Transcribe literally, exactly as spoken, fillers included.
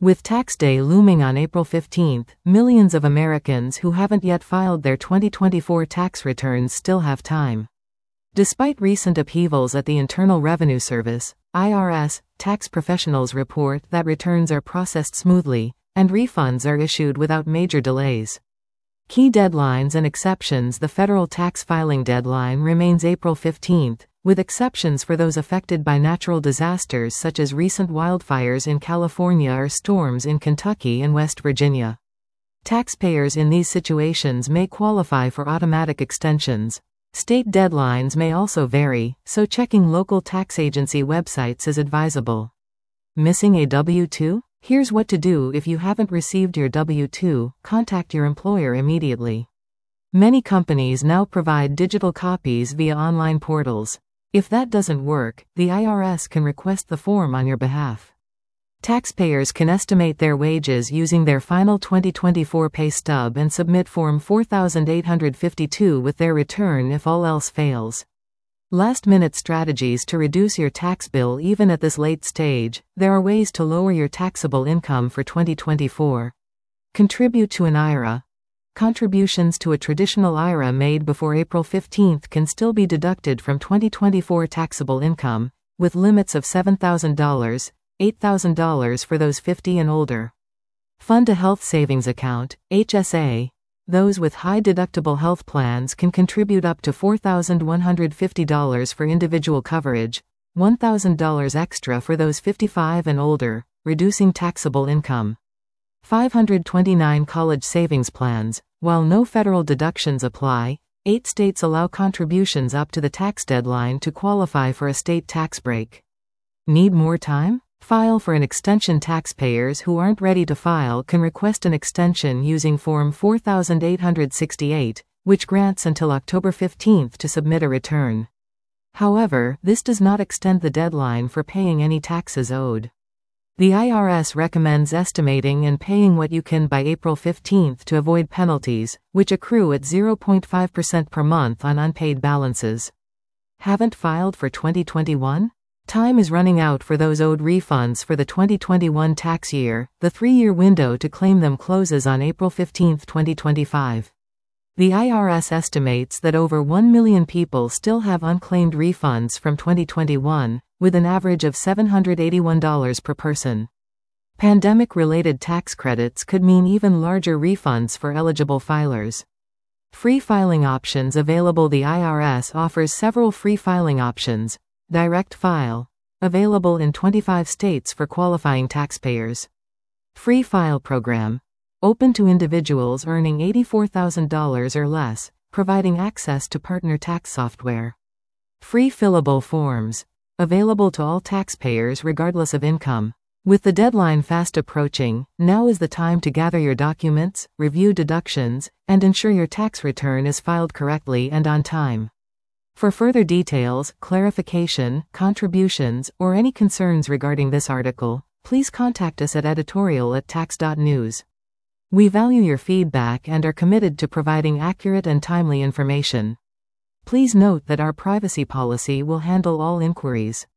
With tax day looming on April fifteenth, millions of Americans who haven't yet filed their twenty twenty-four tax returns still have time. Despite recent upheavals at the Internal Revenue Service, I R S, tax professionals report that returns are processed smoothly, and refunds are issued without major delays. Key deadlines and exceptions: the federal tax filing deadline remains April fifteenth, with exceptions for those affected by natural disasters such as recent wildfires in California or storms in Kentucky and West Virginia. Taxpayers in these situations may qualify for automatic extensions. State deadlines may also vary, so checking local tax agency websites is advisable. Missing a W two? Here's what to do if you haven't received your W two. Contact your employer immediately. Many companies now provide digital copies via online portals. If that doesn't work, the I R S can request the form on your behalf. Taxpayers can estimate their wages using their final twenty twenty-four pay stub and submit Form four thousand eight hundred fifty-two with their return if all else fails. Last-minute strategies to reduce your tax bill even at this late stage: there are ways to lower your taxable income for twenty twenty-four. Contribute to an I R A. Contributions to a traditional I R A made before April fifteenth can still be deducted from twenty twenty-four taxable income, with limits of seven thousand dollars, eight thousand dollars for those fifty and older. Fund a Health Savings Account, H S A. Those with high deductible health plans can contribute up to four thousand one hundred fifty dollars for individual coverage, one thousand dollars extra for those fifty-five and older, reducing taxable income. five hundred twenty-nine college savings plans. While no federal deductions apply, eight states allow contributions up to the tax deadline to qualify for a state tax break. Need more time? File for an extension. Taxpayers who aren't ready to file can request an extension using Form four thousand eight hundred sixty-eight, which grants until October fifteenth to submit a return. However, this does not extend the deadline for paying any taxes owed. The I R S recommends estimating and paying what you can by April fifteenth to avoid penalties, which accrue at zero point five percent per month on unpaid balances. Haven't filed for twenty twenty-one? Time is running out for those owed refunds for the twenty twenty-one tax year. The three-year window to claim them closes on April fifteenth, twenty twenty-five. The I R S estimates that over one million people still have unclaimed refunds from twenty twenty-one, with an average of seven hundred eighty-one dollars per person. Pandemic-related tax credits could mean even larger refunds for eligible filers. Free filing options available. The I R S offers several free filing options. Direct File. Available in twenty-five states for qualifying taxpayers. Free File Program. Open to individuals earning eighty-four thousand dollars or less, providing access to partner tax software. Free Fillable Forms. Available to all taxpayers regardless of income. With the deadline fast approaching, now is the time to gather your documents, review deductions, and ensure your tax return is filed correctly and on time. For further details, clarification, contributions, or any concerns regarding this article, please contact us at editorial at tax dot news. We value your feedback and are committed to providing accurate and timely information. Please note that our privacy policy will handle all inquiries.